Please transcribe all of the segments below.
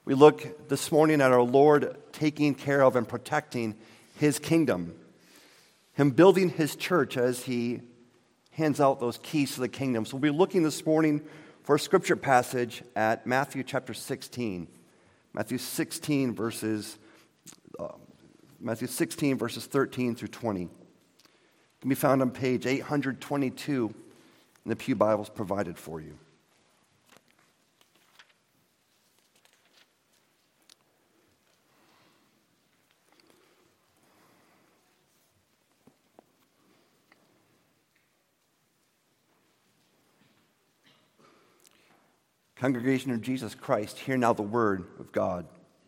We look this morning at our Lord taking care of and protecting his kingdom, him building his church as he hands out those keys to the kingdom. So we'll be looking this morning for a scripture passage at Matthew chapter 16. Matthew 16 verses 13 through 20. It can be found on page 822 in the Pew Bibles provided for you. Congregation of Jesus Christ, hear now the word of God.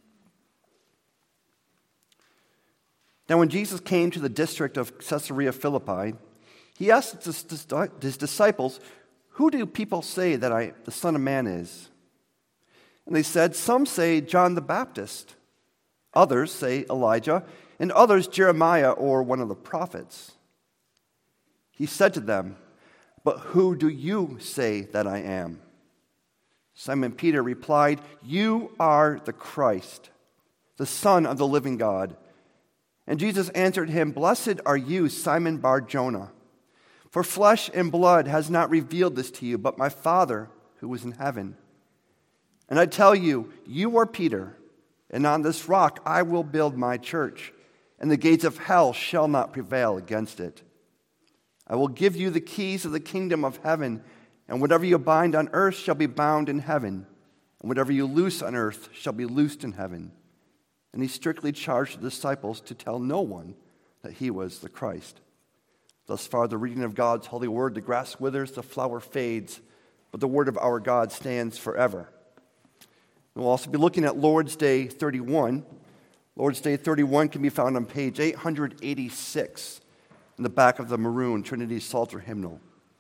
Now when Jesus came to the district of Caesarea Philippi, he asked his disciples, "Who do people say that the Son of Man is?" And they said, "Some say John the Baptist, others say Elijah, and others Jeremiah or one of the prophets." He said to them, "But who do you say that I am?" Simon Peter replied, "You are the Christ, the Son of the living God." And Jesus answered him, "Blessed are you, Simon Bar-Jonah, for flesh and blood has not revealed this to you, but my Father who is in heaven. And I tell you, you are Peter, and on this rock I will build my church, and the gates of hell shall not prevail against it. I will give you the keys of the kingdom of heaven, and whatever you bind on earth shall be bound in heaven, and whatever you loose on earth shall be loosed in heaven." And he strictly charged the disciples to tell no one that he was the Christ. Thus far, the reading of God's holy word. The grass withers, the flower fades, but the word of our God stands forever. We'll also be looking at Lord's Day 31. Lord's Day 31 can be found on page 886 in the back of the maroon Trinity Psalter hymnal.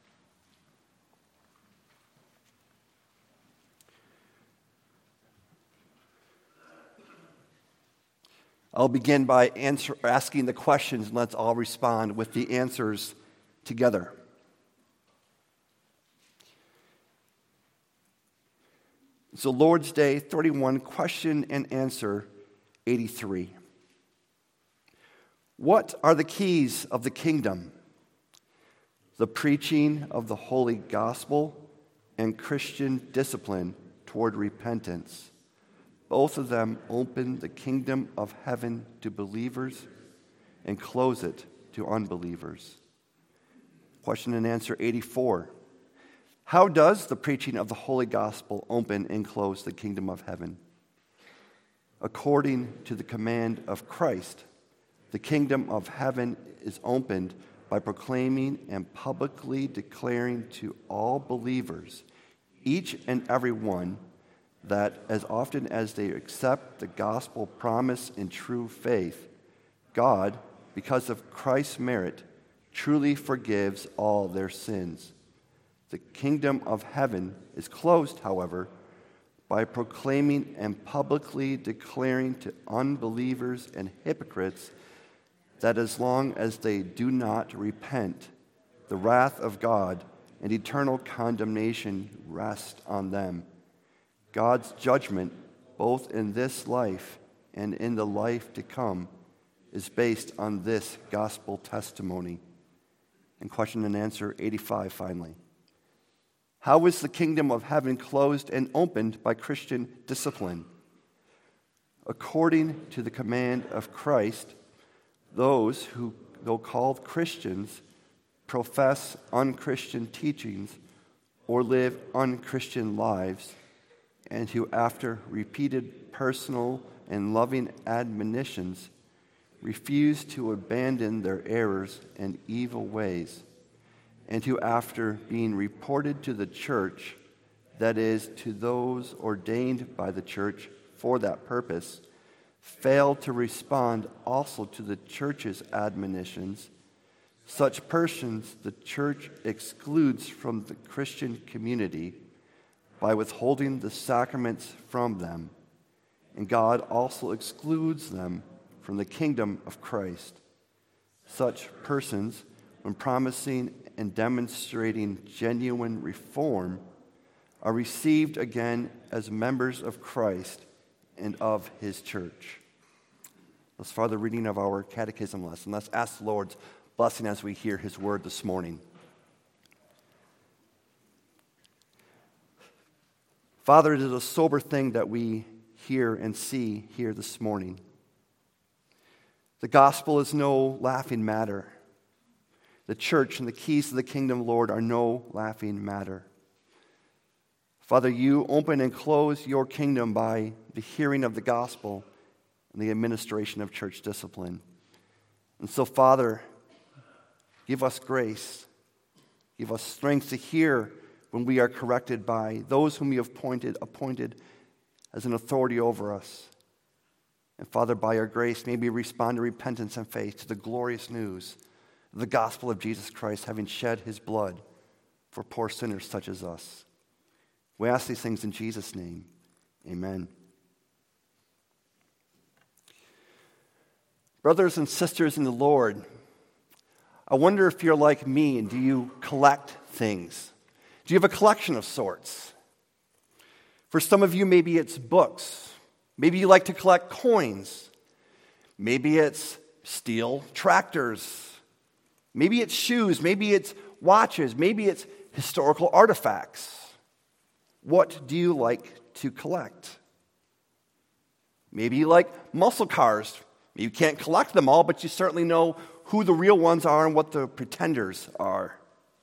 I'll begin by asking the questions, and let's all respond with the answers together. So Lord's Day 31, question and answer 83. What are the keys of the kingdom? The preaching of the holy gospel and Christian discipline toward repentance. Both of them open the kingdom of heaven to believers and close it to unbelievers. Question and answer 84. How does the preaching of the holy gospel open and close the kingdom of heaven? According to the command of Christ, the kingdom of heaven is opened by proclaiming and publicly declaring to all believers, each and every one, that as often as they accept the gospel promise in true faith, God, because of Christ's merit, truly forgives all their sins. The kingdom of heaven is closed, however, by proclaiming and publicly declaring to unbelievers and hypocrites that as long as they do not repent, the wrath of God and eternal condemnation rest on them. God's judgment, both in this life and in the life to come, is based on this gospel testimony. And question and answer 85 finally. How is the kingdom of heaven closed and opened by Christian discipline? According to the command of Christ, those who, though called Christians, profess unchristian teachings or live unchristian lives, and who, after repeated personal and loving admonitions, refuse to abandon their errors and evil ways, and who, after being reported to the church, that is, to those ordained by the church for that purpose, fail to respond also to the church's admonitions, such persons the church excludes from the Christian community by withholding the sacraments from them, and God also excludes them from the kingdom of Christ. Such persons, when promising and demonstrating genuine reform, are received again as members of Christ and of his church. Thus far, the reading of our catechism lesson. Let's ask the Lord's blessing as we hear his word this morning. Father, it is a sober thing that we hear and see here this morning. The gospel is no laughing matter. The church and the keys to the kingdom, Lord, are no laughing matter. Father, you open and close your kingdom by the hearing of the gospel and the administration of church discipline. And so, Father, give us grace. Give us strength to hear when we are corrected by those whom you have appointed as an authority over us. And Father, by your grace, may we respond to repentance and faith to the glorious news of the gospel of Jesus Christ, having shed his blood for poor sinners such as us. We ask these things in Jesus' name. Amen. Brothers and sisters in the Lord, I wonder if you're like me and do you collect things? Do you have a collection of sorts? For some of you, maybe it's books. Maybe you like to collect coins. Maybe it's steel tractors. Maybe it's shoes. Maybe it's watches. Maybe it's historical artifacts. What do you like to collect? Maybe you like muscle cars. You can't collect them all, but you certainly know who the real ones are and what the pretenders are.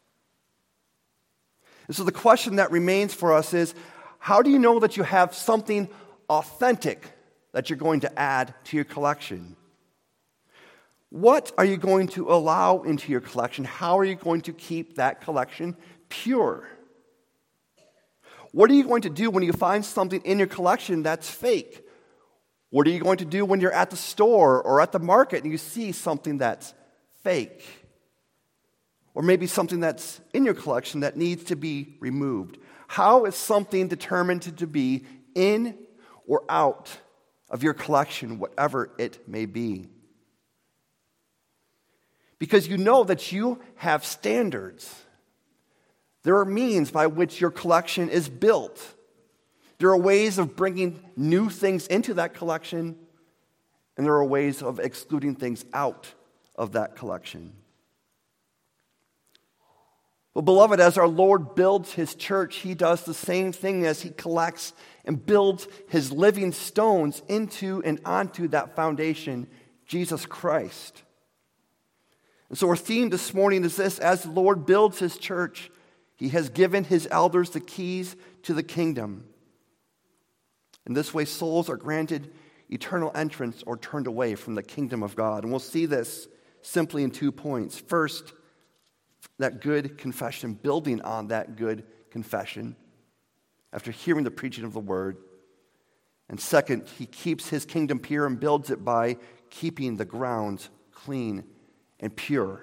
And so the question that remains for us is, how do you know that you have something authentic that you're going to add to your collection? What are you going to allow into your collection? How are you going to keep that collection pure? What are you going to do when you find something in your collection that's fake? What are you going to do when you're at the store or at the market and you see something that's fake? Or maybe something that's in your collection that needs to be removed. How is something determined to be in or out of your collection, whatever it may be? Because you know that you have standards. There are means by which your collection is built. There are ways of bringing new things into that collection, and there are ways of excluding things out of that collection. But beloved, as our Lord builds his church, he does the same thing as he collects and builds his living stones into and onto that foundation, Jesus Christ. And so our theme this morning is this: as the Lord builds his church, he has given his elders the keys to the kingdom. In this way, souls are granted eternal entrance or turned away from the kingdom of God. And we'll see this simply in 2 points. First, that good confession, building on that good confession after hearing the preaching of the word. And second, he keeps his kingdom pure and builds it by keeping the grounds clean and pure.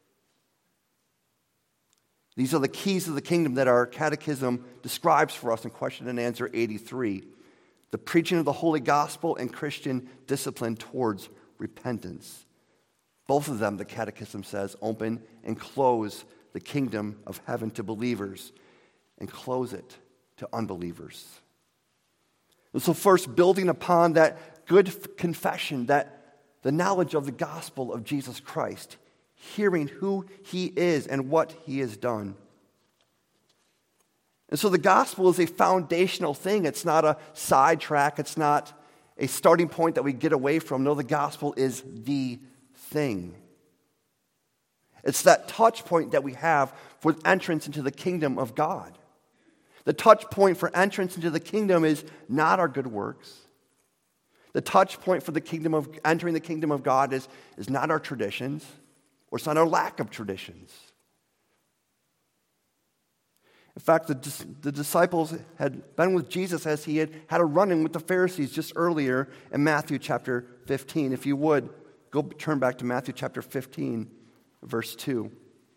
These are the keys of the kingdom that our catechism describes for us in question and answer 83. The preaching of the holy gospel and Christian discipline towards repentance. Both of them, the catechism says, open and close the kingdom of heaven to believers and close it to unbelievers. And so first, building upon that good confession, that the knowledge of the gospel of Jesus Christ, hearing who he is and what he has done. And so the gospel is a foundational thing. It's not a sidetrack. It's not a starting point that we get away from. No, the gospel is the thing. It's that touch point that we have for entrance into the kingdom of God. The touch point for entrance into the kingdom is not our good works. The touch point for the kingdom of entering the kingdom of God is not our traditions, or it's not our lack of traditions. In fact, the disciples had been with Jesus as he had a run-in with the Pharisees just earlier in Matthew chapter 15. If you would, go turn back to Matthew chapter 15, verse 2.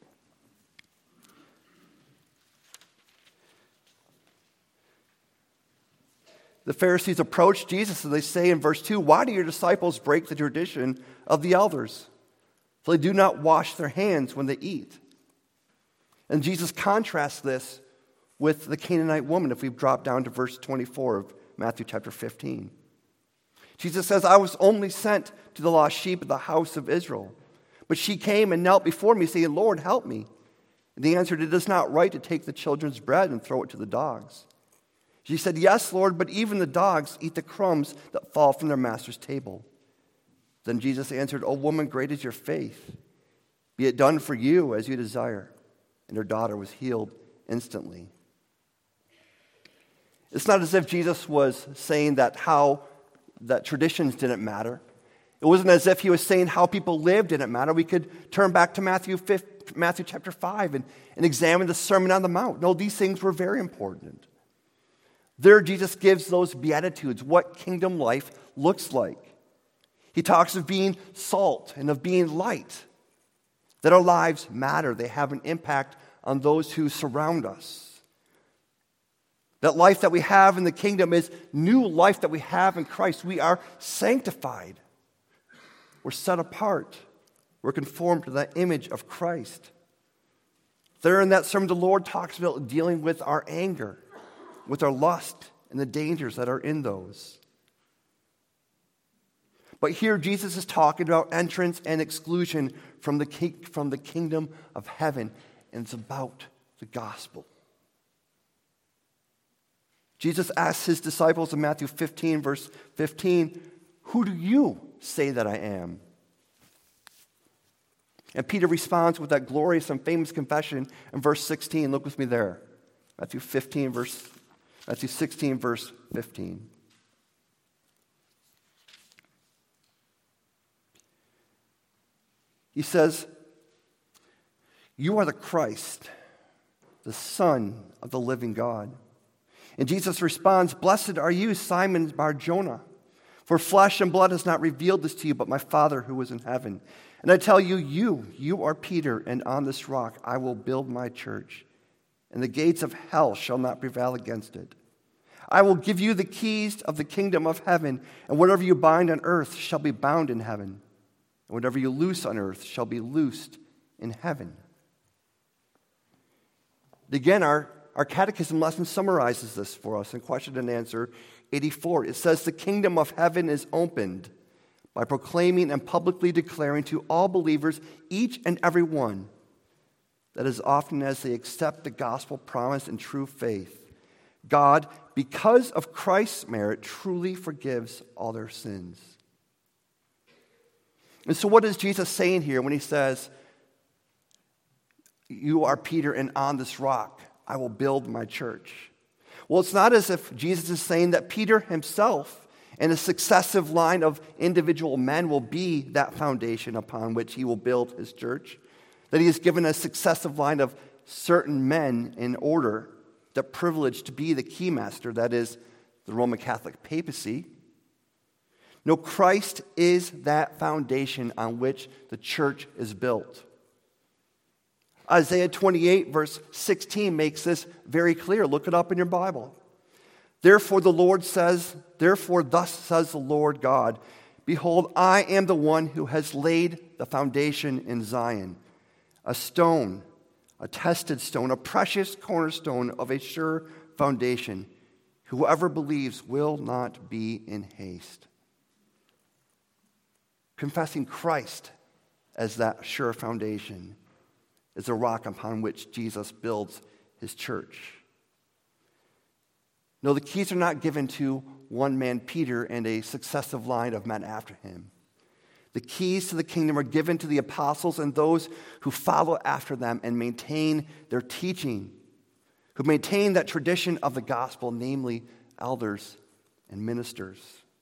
The Pharisees approach Jesus and they say in verse 2, "Why do your disciples break the tradition of the elders? For they do not wash their hands when they eat." And Jesus contrasts this with the Canaanite woman, if we drop down to verse 24 of Matthew chapter 15. Jesus says, I was only sent to the lost sheep of the house of Israel. But she came and knelt before me, saying, Lord, help me. And he answered, it is not right to take the children's bread and throw it to the dogs. She said, yes, Lord, but even the dogs eat the crumbs that fall from their master's table. Then Jesus answered, O woman, great is your faith. Be it done for you as you desire. And her daughter was healed instantly. It's not as if Jesus was saying that traditions didn't matter. It wasn't as if he was saying how people lived didn't matter. We could turn back to Matthew chapter 5 and examine the Sermon on the Mount. No, these things were very important. There, Jesus gives those beatitudes, what kingdom life looks like. He talks of being salt and of being light, that our lives matter. They have an impact on those who surround us. That life that we have in the kingdom is new life that we have in Christ. We are sanctified. We're set apart. We're conformed to that image of Christ. There in that sermon, the Lord talks about dealing with our anger, with our lust, and the dangers that are in those. But here Jesus is talking about entrance and exclusion from the kingdom of heaven, and it's about the gospel. Jesus asks his disciples in Matthew 15, verse 15, who do you say that I am? And Peter responds with that glorious and famous confession in verse 16. Look with me there. Matthew 16, verse 15. He says, you are the Christ, the Son of the living God. And Jesus responds, blessed are you, Simon Bar-Jonah, for flesh and blood has not revealed this to you, but my Father who is in heaven. And I tell you, you are Peter, and on this rock I will build my church, and the gates of hell shall not prevail against it. I will give you the keys of the kingdom of heaven, and whatever you bind on earth shall be bound in heaven, and whatever you loose on earth shall be loosed in heaven. Again, our catechism lesson summarizes this for us in question and answer 84. It says, the kingdom of heaven is opened by proclaiming and publicly declaring to all believers, each and every one, that as often as they accept the gospel promise in true faith, God, because of Christ's merit, truly forgives all their sins. And so what is Jesus saying here when he says, you are Peter, and on this rock I will build my church? Well, it's not as if Jesus is saying that Peter himself and a successive line of individual men will be that foundation upon which he will build his church. That he has given a successive line of certain men in order, that privilege to be the keymaster, that is, the Roman Catholic papacy. No, Christ is that foundation on which the church is built. Isaiah 28, verse 16 makes this very clear. Look it up in your Bible. Therefore thus says the Lord God, behold, I am the one who has laid the foundation in Zion, a stone, a tested stone, a precious cornerstone of a sure foundation. Whoever believes will not be in haste. Confessing Christ as that sure foundation is the rock upon which Jesus builds his church. No, the keys are not given to one man, Peter, and a successive line of men after him. The keys to the kingdom are given to the apostles and those who follow after them and maintain their teaching, who maintain that tradition of the gospel, namely elders and ministers.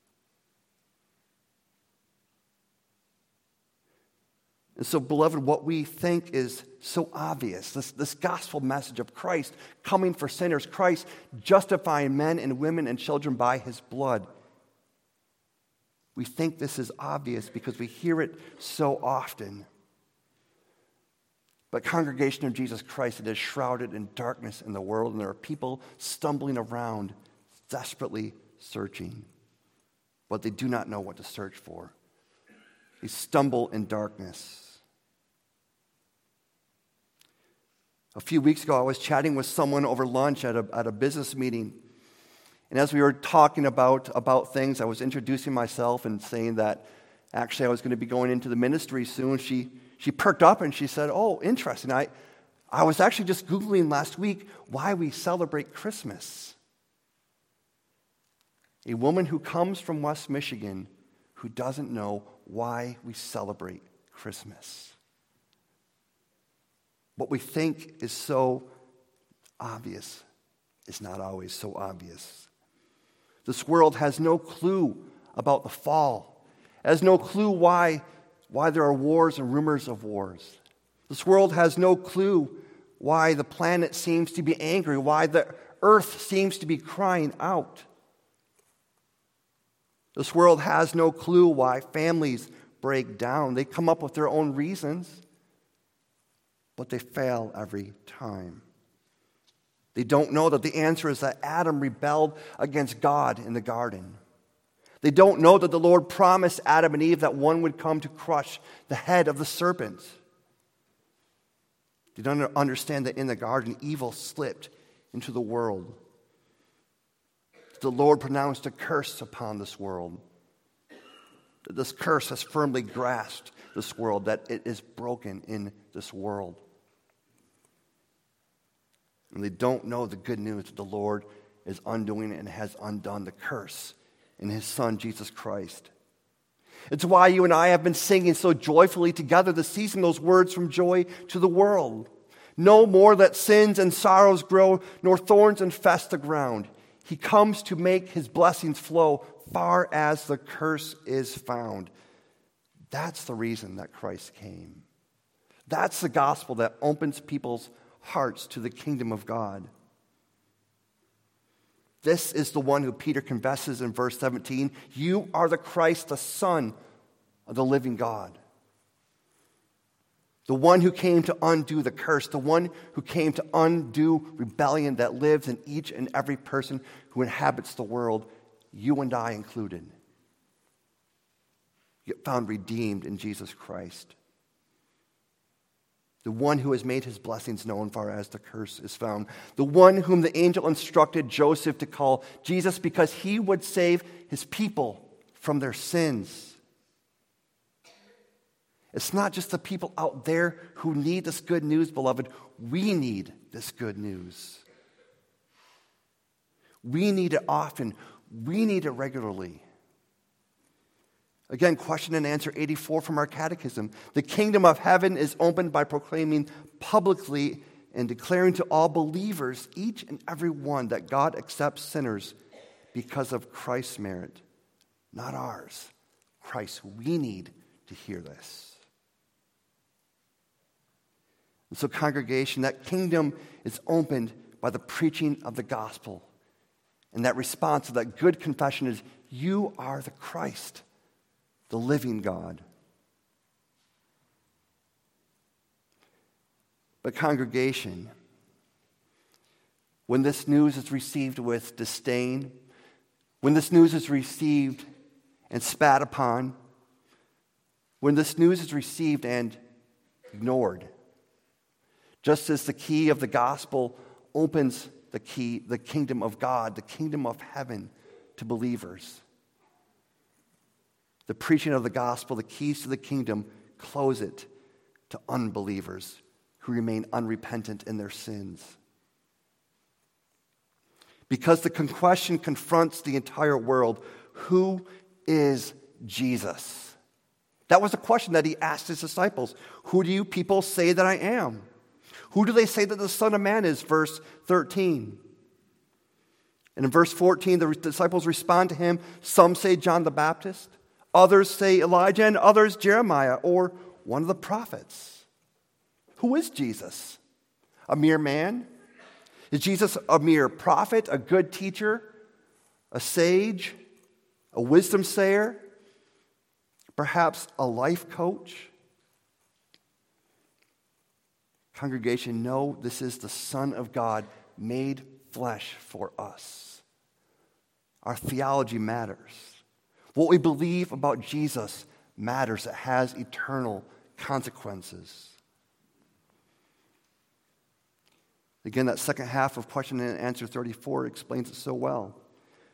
And so, beloved, what we think is so obvious, this gospel message of Christ coming for sinners, Christ justifying men and women and children by his blood. We think this is obvious because we hear it so often. But congregation of Jesus Christ, it is shrouded in darkness in the world, and there are people stumbling around, desperately searching, but they do not know what to search for. They stumble in darkness. A few weeks ago, I was chatting with someone over lunch at a business meeting, And as we were talking about things, I was introducing myself and saying that actually I was going to be going into the ministry soon. She perked up and she said, "Oh, interesting. I was actually just Googling last week why we celebrate Christmas." A woman who comes from West Michigan who doesn't know why we celebrate Christmas. What we think is so obvious is not always so obvious. This world has no clue about the fall. It has no clue why there are wars and rumors of wars. This world has no clue why the planet seems to be angry, why the earth seems to be crying out. This world has no clue why families break down. They come up with their own reasons, but they fail every time. They don't know that the answer is that Adam rebelled against God in the garden. They don't know that the Lord promised Adam and Eve that one would come to crush the head of the serpent. They don't understand that in the garden, evil slipped into the world. The Lord pronounced a curse upon this world. That this curse has firmly grasped this world, that it is broken in this world. And they don't know the good news that the Lord is undoing and has undone the curse in His Son, Jesus Christ. It's why you and I have been singing so joyfully together this season those words from Joy to the World. No more that sins and sorrows grow, nor thorns infest the ground. He comes to make His blessings flow far as the curse is found. That's the reason that Christ came. That's the gospel that opens people's hearts to the kingdom of God. This is the one who Peter confesses in verse 17. You are the Christ, the Son of the living God. The one who came to undo the curse, the one who came to undo rebellion that lives in each and every person who inhabits the world, you and I included. Get found redeemed in Jesus Christ. The one who has made His blessings known far as the curse is found. The one whom the angel instructed Joseph to call Jesus because he would save his people from their sins. It's not just the people out there who need this good news, beloved. We need this good news. We need it often. We need it regularly. Again, question and answer 84 from our catechism. The kingdom of heaven is opened by proclaiming publicly and declaring to all believers, each and every one, that God accepts sinners because of Christ's merit, not ours. Christ, we need to hear this. And so, congregation, that kingdom is opened by the preaching of the gospel. And that response to that good confession is, you are the Christ, the living God. But congregation, when this news is received with disdain, when this news is received and spat upon, when this news is received and ignored, just as the key of the gospel opens the kingdom of God, the kingdom of heaven to believers, the preaching of the gospel, the keys to the kingdom, close it to unbelievers who remain unrepentant in their sins. Because the question confronts the entire world, who is Jesus? That was the question that He asked His disciples. Who do you people say that I am? Who do they say that the Son of Man is? Verse 13. And in verse 14, the disciples respond to Him. Some say John the Baptist. Others say Elijah, and others Jeremiah, or one of the prophets. Who is Jesus? A mere man? Is Jesus a mere prophet, a good teacher, a sage, a wisdom sayer, perhaps a life coach? Congregation, no, this is the Son of God made flesh for us. Our theology matters. What we believe about Jesus matters. It has eternal consequences. Again, that second half of question and answer 34 explains it so well.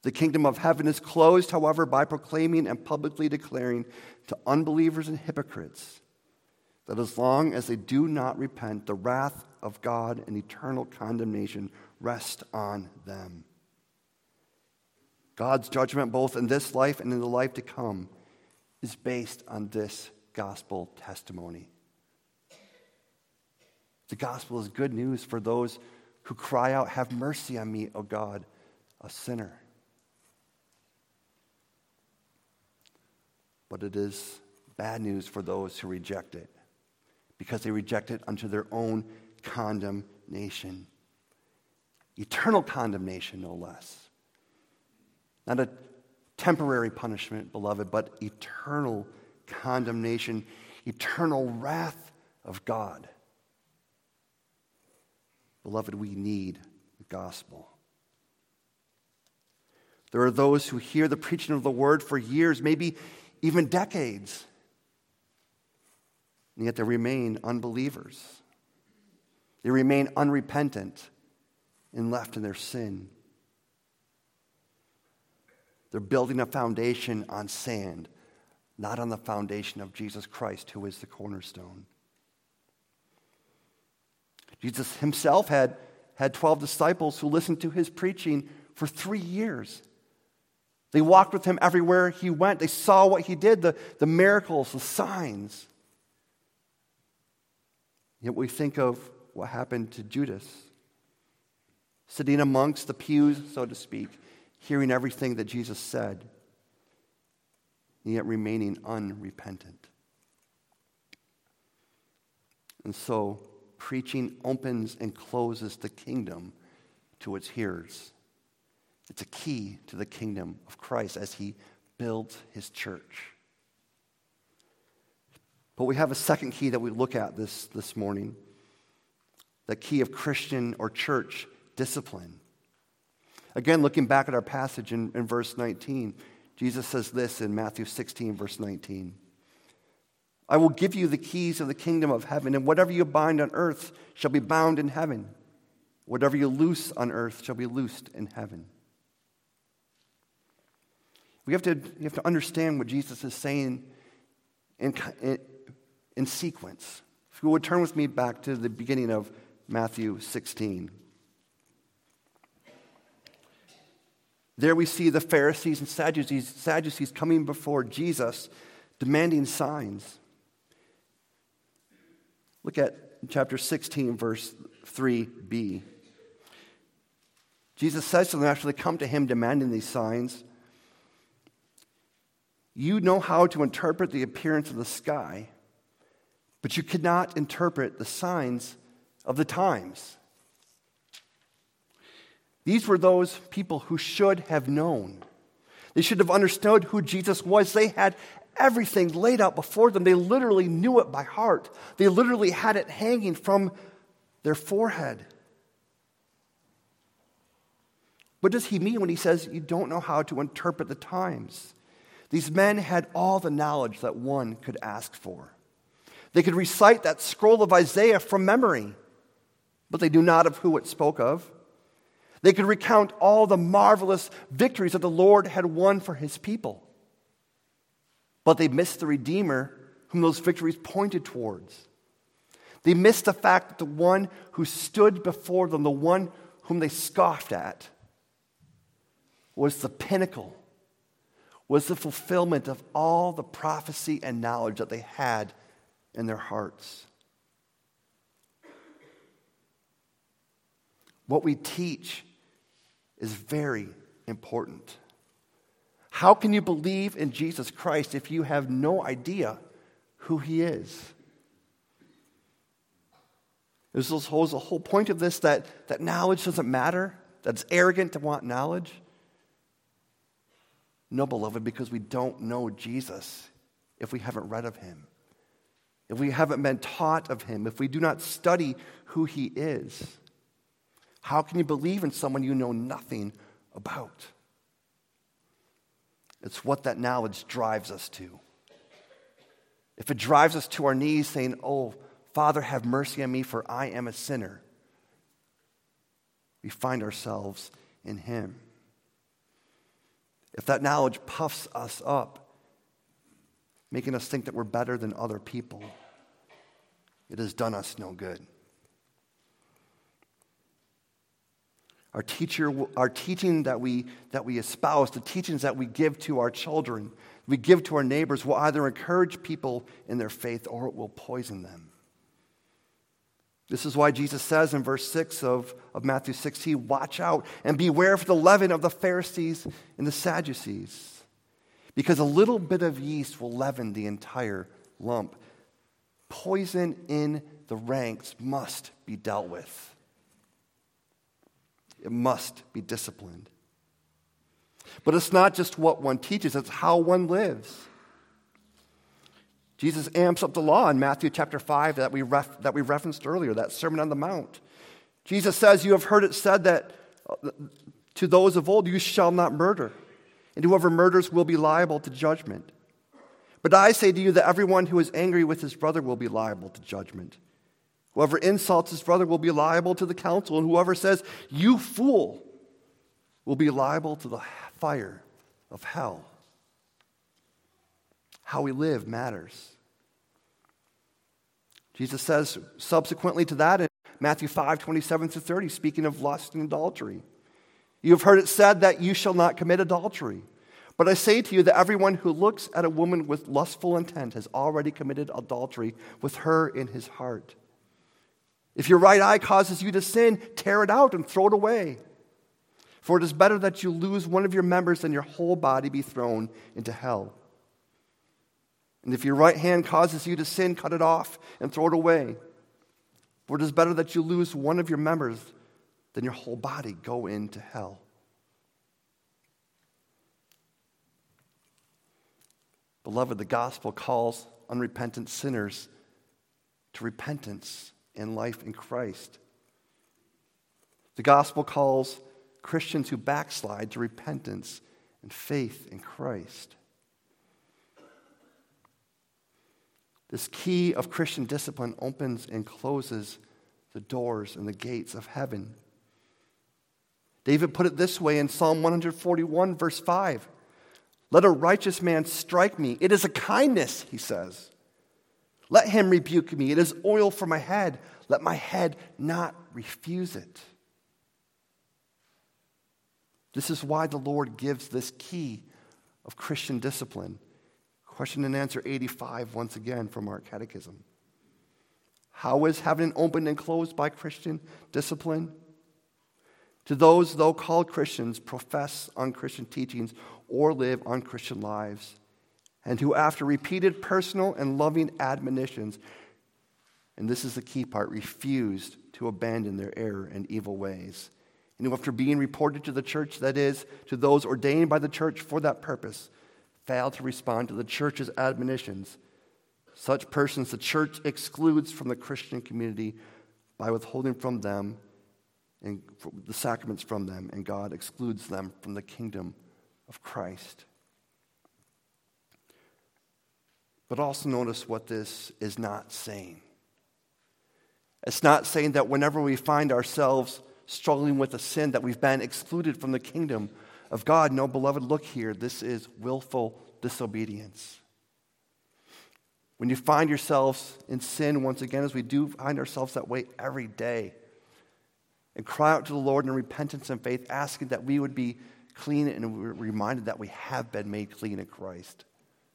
The kingdom of heaven is closed, however, by proclaiming and publicly declaring to unbelievers and hypocrites that as long as they do not repent, the wrath of God and eternal condemnation rest on them. God's judgment, both in this life and in the life to come, is based on this gospel testimony. The gospel is good news for those who cry out, "Have mercy on me, O God, a sinner." But it is bad news for those who reject it, because they reject it unto their own condemnation. Eternal condemnation, no less. Not a temporary punishment, beloved, but eternal condemnation, eternal wrath of God. Beloved, we need the gospel. There are those who hear the preaching of the word for years, maybe even decades, and yet they remain unbelievers. They remain unrepentant and left in their sin. They're building a foundation on sand, not on the foundation of Jesus Christ, who is the cornerstone. Jesus himself had 12 disciples who listened to his preaching for 3 years. They walked with him everywhere he went. They saw what he did, the miracles, the signs. Yet we think of what happened to Judas, sitting amongst the pews, so to speak, hearing everything that Jesus said, and yet remaining unrepentant. And so, preaching opens and closes the kingdom to its hearers. It's a key to the kingdom of Christ as he builds his church. But we have a second key that we look at this morning, the key of Christian or church discipline. Again, looking back at our passage in verse 19, Jesus says this in Matthew 16, verse 19. "I will give you the keys of the kingdom of heaven, and whatever you bind on earth shall be bound in heaven. Whatever you loose on earth shall be loosed in heaven." You have to understand what Jesus is saying in sequence. If you would turn with me back to the beginning of Matthew 16. There we see the Pharisees and Sadducees coming before Jesus, demanding signs. Look at chapter 16, verse 3b. Jesus says to them after they come to him demanding these signs, "You know how to interpret the appearance of the sky, but you could not interpret the signs of the times." These were those people who should have known. They should have understood who Jesus was. They had everything laid out before them. They literally knew it by heart. They literally had it hanging from their forehead. What does he mean when he says you don't know how to interpret the times? These men had all the knowledge that one could ask for. They could recite that scroll of Isaiah from memory, but they knew not of who it spoke of. They could recount all the marvelous victories that the Lord had won for his people, but they missed the Redeemer whom those victories pointed towards. They missed the fact that the one who stood before them, the one whom they scoffed at, was the pinnacle, was the fulfillment of all the prophecy and knowledge that they had in their hearts. What we teach is very important. How can you believe in Jesus Christ if you have no idea who he is? There's the whole point of this that knowledge doesn't matter, that it's arrogant to want knowledge. No, beloved, because we don't know Jesus if we haven't read of him, if we haven't been taught of him, if we do not study who he is. How can you believe in someone you know nothing about? It's what that knowledge drives us to. If it drives us to our knees saying, "Oh, Father, have mercy on me, for I am a sinner," we find ourselves in him. if that knowledge puffs us up, making us think that we're better than other people, it has done us no good. Our teaching that we espouse, the teachings that we give to our children, we give to our neighbors, will either encourage people in their faith or it will poison them. This is why Jesus says in verse 6 of Matthew 16, watch out and beware for the leaven of the Pharisees and the Sadducees, because a little bit of yeast will leaven the entire lump. Poison in the ranks must be dealt with. It must be disciplined. But it's not just what one teaches, it's how one lives. Jesus amps up the law in Matthew chapter 5 that we referenced earlier, that Sermon on the Mount. Jesus says, you have heard it said that to those of old, you shall not murder, and whoever murders will be liable to judgment. But I say to you that everyone who is angry with his brother will be liable to judgment. Whoever insults his brother will be liable to the council, and whoever says, you fool, will be liable to the fire of hell. How we live matters. Jesus says subsequently to that in Matthew 5:27-30, speaking of lust and adultery, you have heard it said that you shall not commit adultery. But I say to you that everyone who looks at a woman with lustful intent has already committed adultery with her in his heart. If your right eye causes you to sin, tear it out and throw it away. For it is better that you lose one of your members than your whole body be thrown into hell. And if your right hand causes you to sin, cut it off and throw it away. For it is better that you lose one of your members than your whole body go into hell. Beloved, the gospel calls unrepentant sinners to repentance and life in Christ. The gospel calls Christians who backslide to repentance and faith in Christ. This key of Christian discipline opens and closes the doors and the gates of heaven. David put it this way in Psalm 141, verse 5. Let a righteous man strike me. It is a kindness, he says. Let him rebuke me. It is oil for my head. Let my head not refuse it. This is why the Lord gives this key of Christian discipline. Question and answer 85, once again, from our catechism. How is heaven opened and closed by Christian discipline? To those, though called Christians, profess unchristian teachings or live unchristian lives, and who, after repeated personal and loving admonitions, and this is the key part, refused to abandon their error and evil ways, and who, after being reported to the church, that is, to those ordained by the church for that purpose, failed to respond to the church's admonitions, such persons the church excludes from the Christian community by withholding from them and the sacraments from them, and God excludes them from the kingdom of Christ. But also notice what this is not saying. It's not saying that whenever we find ourselves struggling with a sin that we've been excluded from the kingdom of God. No, beloved, look here. This is willful disobedience. When you find yourselves in sin, once again, as we do find ourselves that way every day, and cry out to the Lord in repentance and faith, asking that we would be clean and we're reminded that we have been made clean in Christ.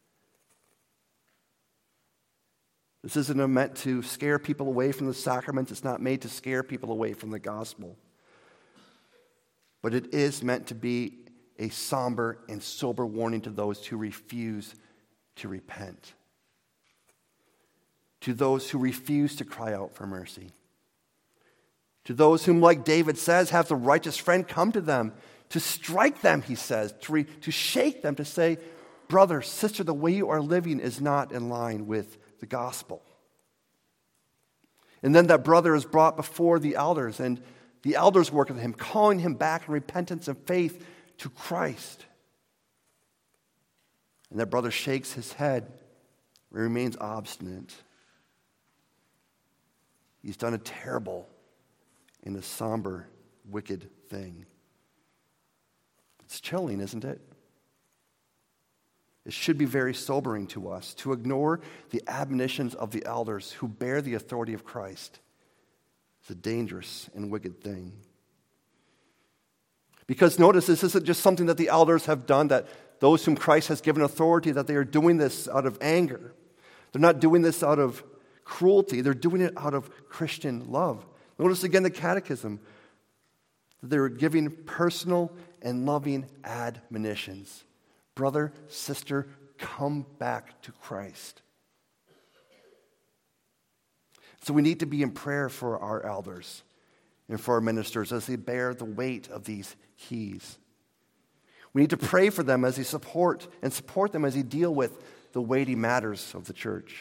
This isn't meant to scare people away from the sacraments. It's not made to scare people away from the gospel. But it is meant to be a somber and sober warning to those who refuse to repent, to those who refuse to cry out for mercy, to those whom, like David says, have the righteous friend come to them, to strike them, he says, to shake them, to say, brother, sister, the way you are living is not in line with the gospel. And then that brother is brought before the elders, and the elders work with him, calling him back in repentance and faith to Christ. And that brother shakes his head and remains obstinate. He's done a terrible and a somber, wicked thing. It's chilling, isn't it? It should be very sobering to us. To ignore the admonitions of the elders who bear the authority of Christ is a dangerous and wicked thing. Because notice, this isn't just something that the elders have done, that those whom Christ has given authority, that they are doing this out of anger. They're not doing this out of cruelty. They're doing it out of Christian love. Notice again the catechism. They're giving personal and loving admonitions. Brother, sister, come back to Christ. So we need to be in prayer for our elders and for our ministers as they bear the weight of these keys. We need to pray for them as they support them as they deal with the weighty matters of the church.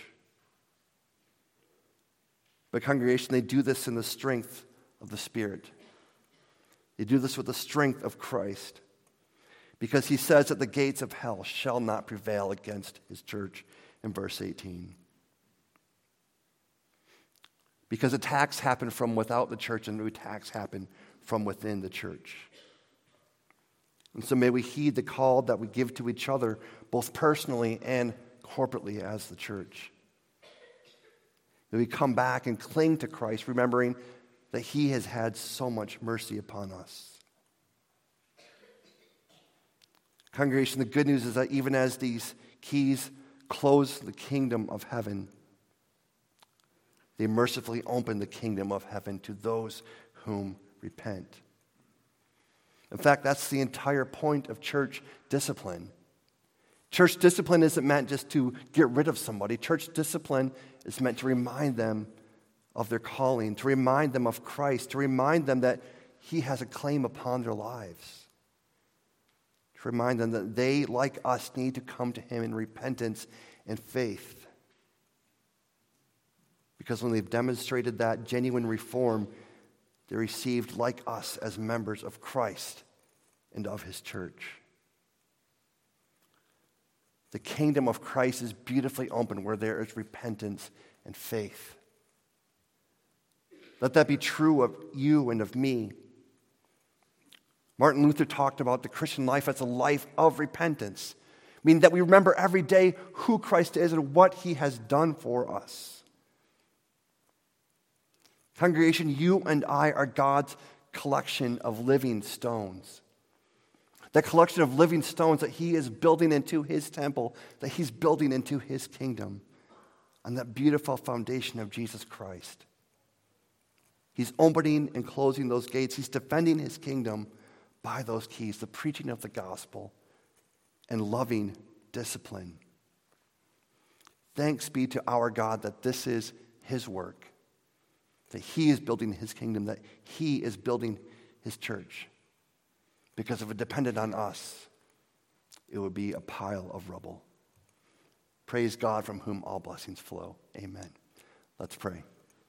But congregation, they do this in the strength of the Spirit. They do this with the strength of Christ, because he says that the gates of hell shall not prevail against his church in verse 18. Because attacks happen from without the church and attacks happen from within the church. And so may we heed the call that we give to each other, both personally and corporately as the church. May we come back and cling to Christ, remembering that he has had so much mercy upon us. Congregation, the good news is that even as these keys close the kingdom of heaven, they mercifully open the kingdom of heaven to those whom repent. In fact, that's the entire point of church discipline. Church discipline isn't meant just to get rid of somebody. Church discipline is meant to remind them of their calling, to remind them of Christ, to remind them that he has a claim upon their lives, to remind them that they, like us, need to come to him in repentance and faith. Because when they've demonstrated that genuine reform, they're received like us as members of Christ and of his church. The kingdom of Christ is beautifully open where there is repentance and faith. Let that be true of you and of me. Martin Luther talked about the Christian life as a life of repentance, meaning that we remember every day who Christ is and what he has done for us. Congregation, you and I are God's collection of living stones. That collection of living stones that he is building into his temple, that he's building into his kingdom, on that beautiful foundation of Jesus Christ. He's opening and closing those gates. He's defending his kingdom by those keys, the preaching of the gospel and loving discipline. Thanks be to our God that this is his work, that he is building his kingdom, that he is building his church. Because if it depended on us, it would be a pile of rubble. Praise God from whom all blessings flow. Amen. Let's pray.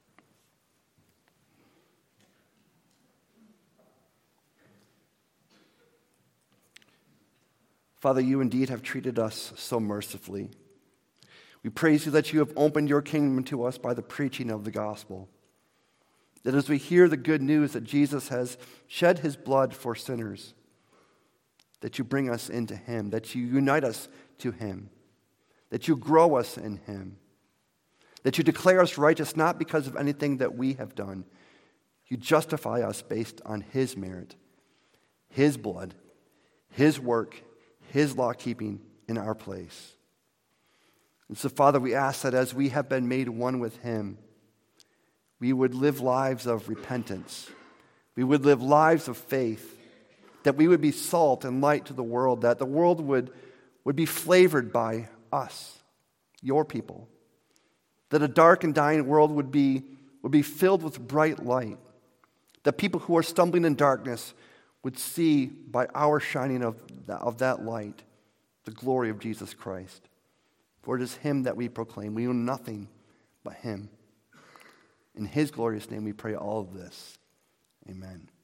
Father, you indeed have treated us so mercifully. We praise you that you have opened your kingdom to us by the preaching of the gospel. That as we hear the good news that Jesus has shed his blood for sinners, that you bring us into him, that you unite us to him, that you grow us in him, that you declare us righteous not because of anything that we have done. You justify us based on his merit, his blood, his work, his law-keeping in our place. And so, Father, we ask that as we have been made one with him, we would live lives of repentance. We would live lives of faith, that we would be salt and light to the world, that the world would be flavored by us, your people, that a dark and dying world would be filled with bright light, that people who are stumbling in darkness would see by our shining of that light the glory of Jesus Christ. For it is him that we proclaim. We know nothing but him. In his glorious name we pray all of this. Amen.